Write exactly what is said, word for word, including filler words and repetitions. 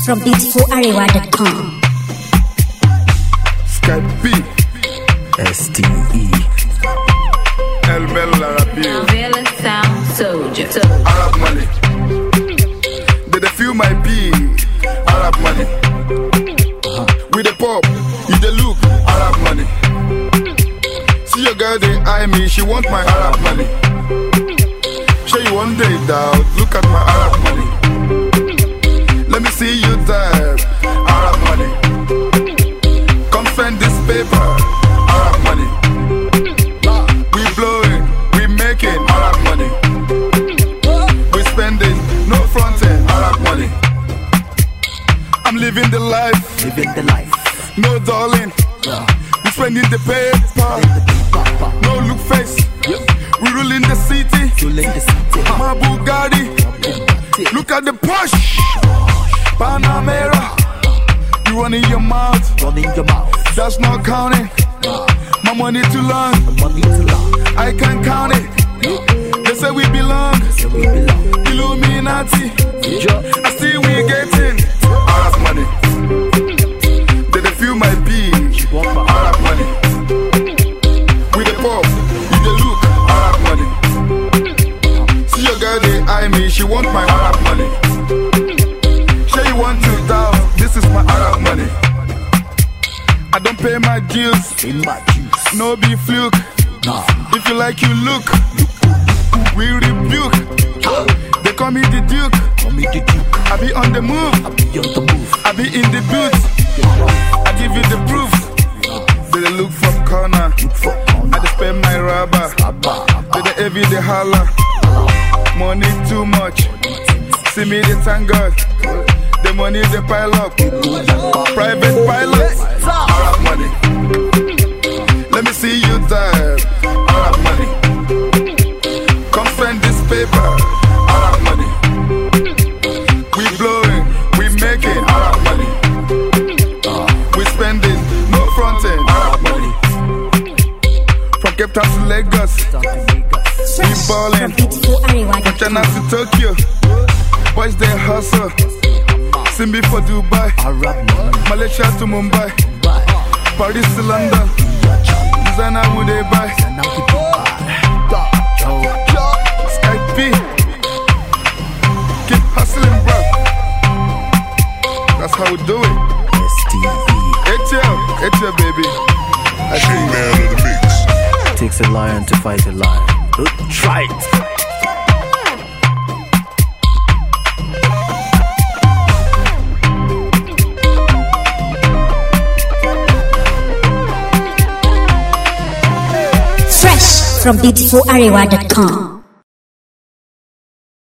from beautiful arewa dot com. Skype B S T E El Bella Rapio Villain sound soldier. Arab money. Did they feel my pee? Arab money. uh-huh. With the pop, you the look, Arab money. See your girl, they eye me, she want my Arab money. Show you one day down, look at my Arab money. Let me see you there, Arab money. Come spend this paper, Arab money. We blowing, we making Arab money. We spending, no fronting, Arab money. I'm living the life, living the life. No darling, yeah. We spending the paper, no look face. Yep. We ruling the city, ruling the city. My Bugatti, Bugatti. Look at the push, Panamera. You running your mouth, running your mouth. That's not counting. Nah. My money too long, my money too long. I can't count it. Yeah. They say we belong, they say we belong. Illuminati. Yeah. I see we getting Arab money. Did they feel my pee? Arab money. With the pop, with the look, Arab money. See your girl, they eye me, she want my Arab money. Say you want to down, this is my Arab money. I don't pay my dues, pay my dues. No be fluke. Nah. If you like you look, we rebuke. Ah. They call me the Duke. Call me the Duke. I be on the move. I be on the move. I be in the booth. I give you the proof. Did they look for corner? Look for corner. I just spend my rubber. Did they heavy the holler? Money too much. See me the thank God. The money they pile up. Private pilots. Arab money. Let me see you there. Arab money. Come spend this paper. Arab money. We blowing, we making Arab money. We spending, no fronting Arab money. From Cape Town to Lagos, we balling. From China to Tokyo, boys they hustle. Simbi for Dubai, Malaysia to Mumbai, Paris to London. Designer would they buy? Skype B. Keep hustling, bro. That's how we do it. S T E A T L, A T L, baby. I see man of the mix. It takes a lion to fight a lion. Try it. Fresh from beautiful arewa dot com.